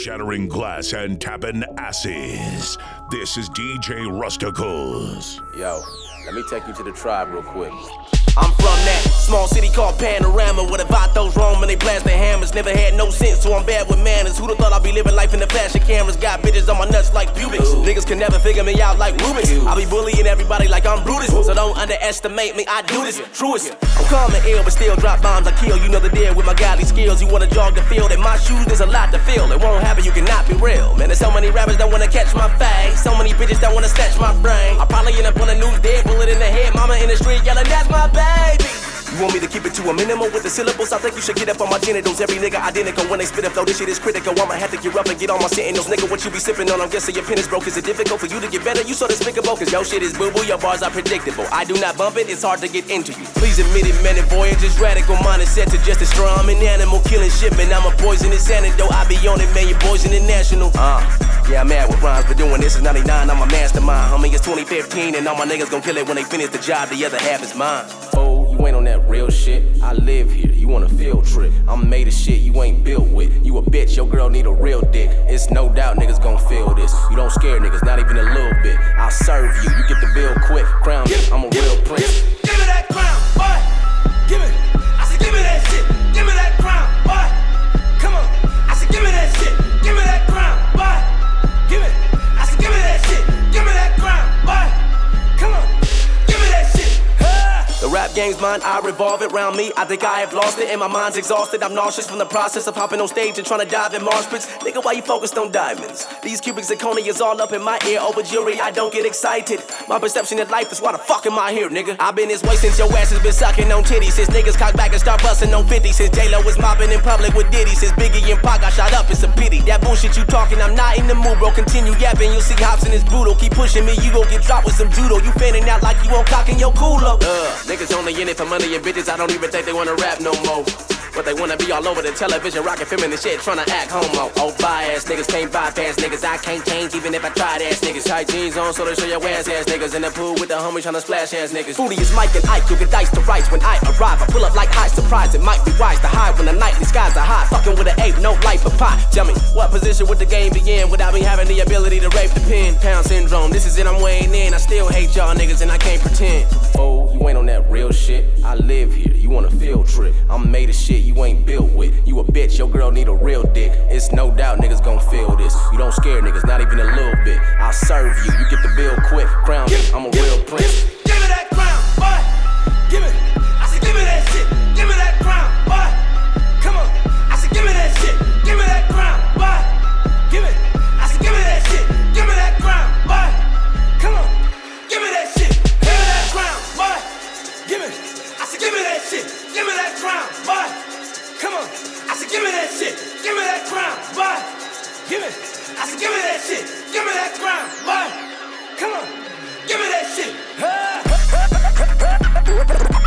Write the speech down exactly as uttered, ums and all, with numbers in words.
shattering glass and tapping asses. This is D J Rusticles. Yo, let me take you to the tribe real quick. I'm from that small city called Panorama, where the vatos roam and they blast their hammers. Never had no sense, so I'm bad with manners. Who'da thought I'd be living life in the fashion cameras? Got bitches on my nuts like pubics. Ooh. Niggas can never figure me out like Rubik's. I be bullying everybody like I'm Brutus. Ooh. So don't underestimate me, I do this, truest. I'm calm and ill, but still drop bombs, I kill. You know the deal with my godly skills. You wanna jog the field, in my shoes there's a lot to feel. It won't happen, you cannot be real. Man, there's so many rappers that wanna catch my face. So many bitches that wanna snatch my brain. I probably end up on the news dead, bullet in the head. Mama in the street yelling, that's my baby. You want me to keep it to a minimum with the syllables? I think you should get up on my genitals. Every nigga identical when they spit a flow. This shit is critical. I'ma have to get up and get on my sentinels. Nigga, what you be sipping on? I'm guessing your pen is broke. Is it difficult for you to get better? You so despicable. Cause your shit is boo-boo, your bars are predictable. I do not bump it, it's hard to get into you. Please admit it, man, and voyage is radical. Mine is set to just a straw. I'm an animal killing shit, man. I'm a poisonous antidote. I be on it, man, you're poison international. Uh, yeah, I'm mad with rhymes, but doing this is ninety-nine. I'm a mastermind. Homie, it's twenty fifteen, and all my niggas gon' kill it when they finish the job. The other half is mine. Oh, you ain't on that real shit. I live here, you want a field trip. I'm made of shit you ain't built with. You a bitch, your girl need a real dick. It's no doubt niggas gon' feel this. You don't scare niggas, not even a little bit. I'll serve you, you get the bill quick. Crown me, I'm a real prince. Give me that crown, boy. Give me. I said, give me that shit. Give me that crown, boy. Come on. I said, give me that shit. Give me that crown, boy. Give me. I said, give me that shit. Give me that crown, boy. Come on. Give me that shit. The rap game's mine, I revolve it round me. I think I have lost it and my mind's exhausted. I'm nauseous from the process of hopping on stage and trying to dive in marsh pits. Nigga, why you focused on diamonds? These cubic zirconia is all up in my ear. Over jury, I don't get excited. My perception of life is why the fuck am I here, nigga? I've been this way since your ass has been sucking on titties. Since niggas cock back and start busting on fifty. Since J-Lo was mopping in public with Diddy. Since Biggie and Pac got shot up, it's a pity. That bullshit you talking, I'm not in the mood, bro. Continue yapping, you'll see Hobson is brutal. Keep pushing me, you gon' get dropped with some judo. You fanning out like you on cock in your culo. Uh, niggas only in it for money and bitches, I don't even think they wanna rap no more. But they wanna be all over the television, rockin' feminine shit, tryna act homo. Oh, bias niggas can't bypass niggas, I can't change even if I tried ass niggas. Tight jeans on so they show your ass ass niggas. In the pool with the homies tryna splash ass niggas. Foodie is Mike and Ike, you can dice the rights when I arrive. I pull up like high surprise, it might be wise to hide when the nightly skies are high. Fucking with an ape, no life of pie. Tell me, what position would the game be in without me having the ability to rape the pen? Pound syndrome, this is it, I'm weighing in. I still hate y'all niggas and I can't pretend. Oh, you ain't on that real shit. I live here, you want a field trip. I'm made of shit you ain't built with. You a bitch, your girl need a real dick. It's no doubt niggas gon' feel this. You don't scare niggas, not even a little bit. I'll serve you, you get the bill quick. Crown me, I'm a real prince. Give me that crown, boy. Give me. I said, give me that shit. Give me that crown, boy. Come on. I said, give me that shit. Give me that crown, boy. Give me. I said, give me that shit. Give me that crown, boy. Come on. Give me that shit. Give me that crown, boy. Give me. I said, give me that shit. Give me that crown, boy. Come on. I said, give me that shit. Give me that crown, boy. Give me. I said, give me that shit. Give me that crown, boy. Come on. Give me that shit.